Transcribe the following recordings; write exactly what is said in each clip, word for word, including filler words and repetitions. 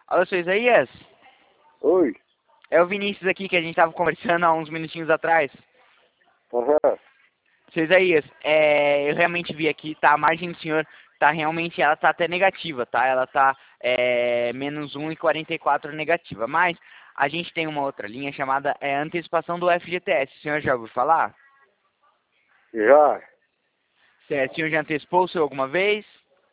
Alô, seu Isaías? Oi. É o Vinícius aqui que a gente estava conversando há uns minutinhos atrás. Aham. Seu Isaías, é, eu realmente vi aqui, tá? A margem do senhor tá realmente, ela tá até negativa, tá? Ela tá é, menos um vírgula quarenta e quatro negativa. Mas a gente tem uma outra linha chamada é, antecipação do F G T S. O senhor já ouviu falar? Já. Certo. O senhor já antecipou o seu alguma vez?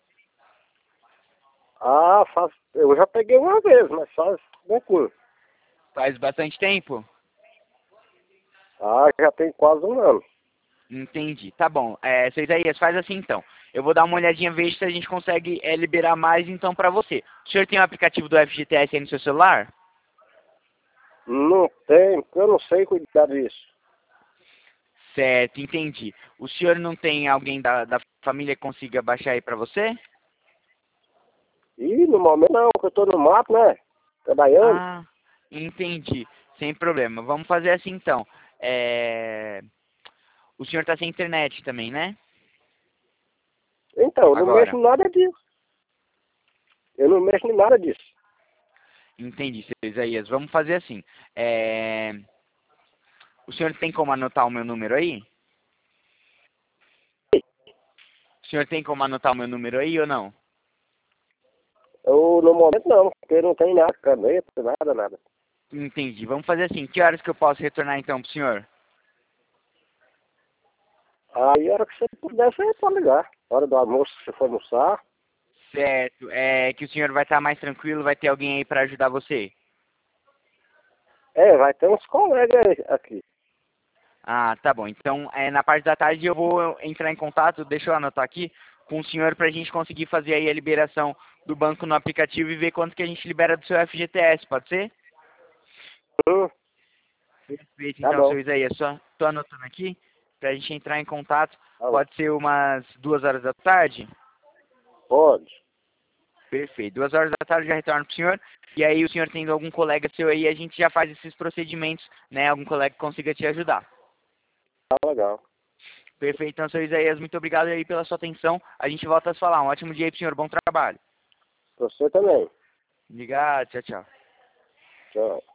Ah, faz... eu já peguei uma vez, mas faz pouquinho. Faz bastante tempo? Ah, já tem quase um ano. Entendi. Tá bom. É, seu Isaías, faz assim então. Eu vou dar uma olhadinha, vejo se a gente consegue é, liberar mais então para você. O senhor tem o aplicativo do F G T S aí no seu celular? Não tem, porque eu não sei cuidar disso. Certo, entendi. O senhor não tem alguém da, da família que consiga baixar aí para você? E no momento não, que eu tô no mato, né? Trabalhando. Ah, entendi. Sem problema. Vamos fazer assim então. É... O senhor está sem internet também, né? Então, eu não mexo Agora. em nada disso. Eu não mexo em nada disso. Entendi, seu Isaías. Vamos fazer assim. É... O senhor tem como anotar o meu número aí? O senhor tem como anotar o meu número aí ou não? Eu no momento não, porque não tem nada, caneta, nada, nada. Entendi. Vamos fazer assim. Que horas que eu posso retornar então pro senhor? Aí a hora que você puder, você pode ligar. Hora do almoço, se você for almoçar. Certo. É que o senhor vai estar mais tranquilo, vai ter alguém aí para ajudar você. É, vai ter uns colegas aqui. Ah, tá bom. Então, é, na parte da tarde eu vou entrar em contato, deixa eu anotar aqui, com o senhor para a gente conseguir fazer aí a liberação do banco no aplicativo e ver quanto que a gente libera do seu F G T S, pode ser? Hum, Perfeito. tá Então, bom. seu Isaías, só tô anotando aqui para a gente entrar em contato. Tá bom. Pode ser umas duas horas da tarde? Pode. Perfeito. Duas horas da tarde eu já retorno pro senhor. E aí o senhor tendo algum colega seu aí, a gente já faz esses procedimentos, né? Algum colega que consiga te ajudar. Tá legal. Perfeito. Então, seu Isaías, muito obrigado aí pela sua atenção. A gente volta a se falar. Um ótimo dia aí pro senhor. Bom trabalho. Você também. Obrigado. Tchau, tchau. Tchau.